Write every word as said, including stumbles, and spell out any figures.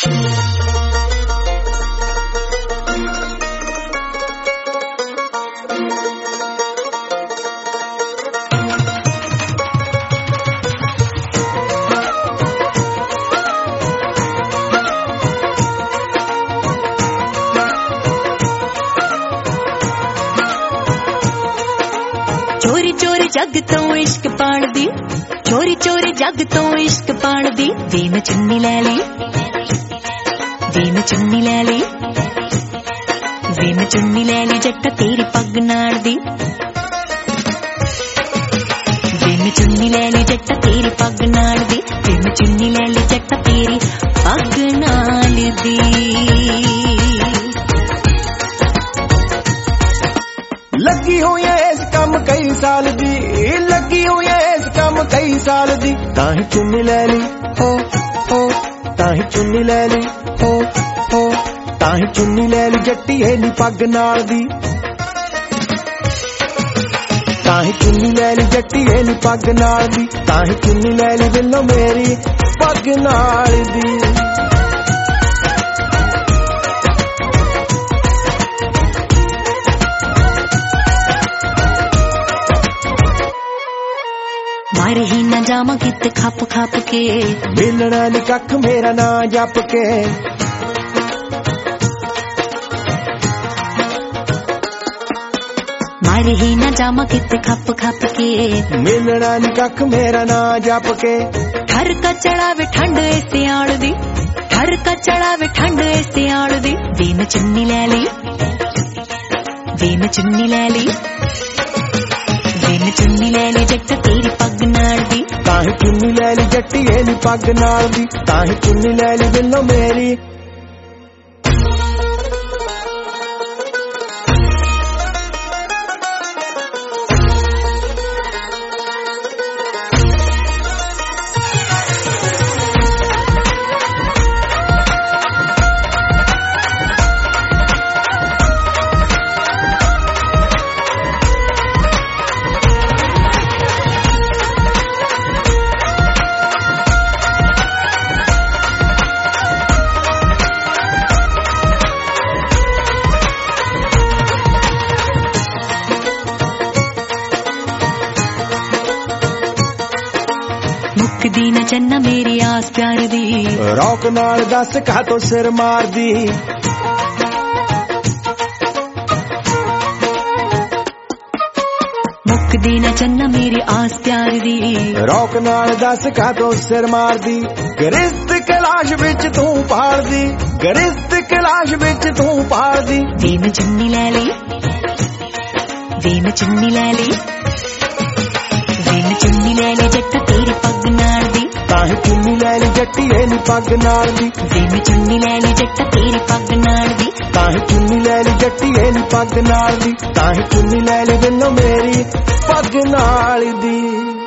चोरी चोरी जग तो इश्क पाण दी, चोरी चोरी जग तो इश्क पाण दी, वे मैं चुन्नी लै ली, वे मैं चुन्नी लै ली, वे मैं चुन्नी लै ली जट्टा तेरी पग नाल दी, वे मैं चुन्नी लै ली जट्टा तेरी पग नाल दी, वे मैं चुन्नी लै ली जट्टा तेरी पग नाल दी। लगी हुई है इस कम कई साल दी, लगी हुई है इस कम कई साल दी, ताही चुन्नी लै ली हो हो, ताही चुन्नी लै ली हो हो, ताही चुन्नी लै ली जट्टी है नी पग नाल दी, ताही चुन्नी लै ली जट्टी है नी पग नाल दी, ताही चुन्नी लै ली दिलों मेरी पग नाल दी। मार ही न जामा कित खप खप के, मिलना नी कख मेरा ना जप के, मार ही न जामा कित खप खप के, मिलना नी कख मेरा ना जप के, ठर का चढ़ावे ठंड ऐसे आड़ दी, ठर का चढ़ावे ठंड ऐसे आड़ दी, वे मैं चुन्नी लै ली, वे मैं चुन्नी लै ली, वे मैं चुन्नी लै ली जट्टा तेरी पग नाल दी, ताही चुन्नी लै ली जट्टी है नी पग नाल दी, ताही चुन्नी लै ली दिलों मेरी। मुकदी न चन्ना मेरी आस प्यार दी, रौक नाल दस कहा तो सिर मार दी, मुकदी न चन्ना मेरी आस प्यार दी, रौक नाल दस कहा तो सिर मार दी, गरिश्त कैलाश विच तू पाड़ दी, गरिश्त कैलाश विच तू पाड़ दी, वे मैं चुन्नी लै ली, वे मैं चुन्नी लै ली, वे मैं चुन्नी लै ली जट्टा तेरी पग नाल दी, ताही चुन्नी लै ली जट्टी है नी पग नाल दी, वे मैं चुन्नी लै ली जट्टा तेरी पग नाल दी, ताही चुन्नी लै ली जट्टी है नी पग नाल दी, ताही चुन्नी लै ली दिलों मेरी पग नाल दी।